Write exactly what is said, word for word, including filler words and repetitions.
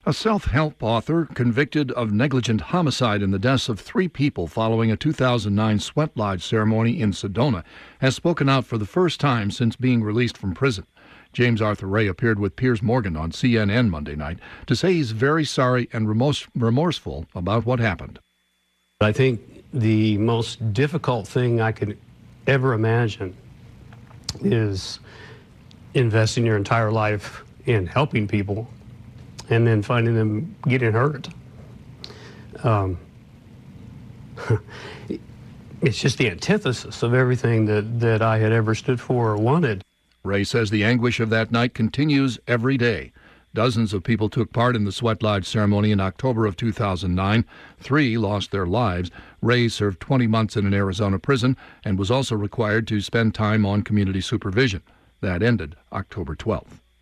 A self-help author convicted of negligent homicide in the deaths of three people following a two thousand nine sweat lodge ceremony in Sedona has spoken out for the first time since being released from prison. James Arthur Ray appeared with Piers Morgan on C N N Monday night to say he's very sorry and remorse- remorseful about what happened. I think the most difficult thing I could ever imagine is investing your entire life in helping people and then finding them getting hurt. Um, it's just the antithesis of everything that, that I had ever stood for or wanted. Ray says the anguish of that night continues every day. Dozens of people took part in the sweat lodge ceremony in October of two thousand nine. Three lost their lives. Ray served twenty months in an Arizona prison and was also required to spend time on community supervision. That ended October twelfth.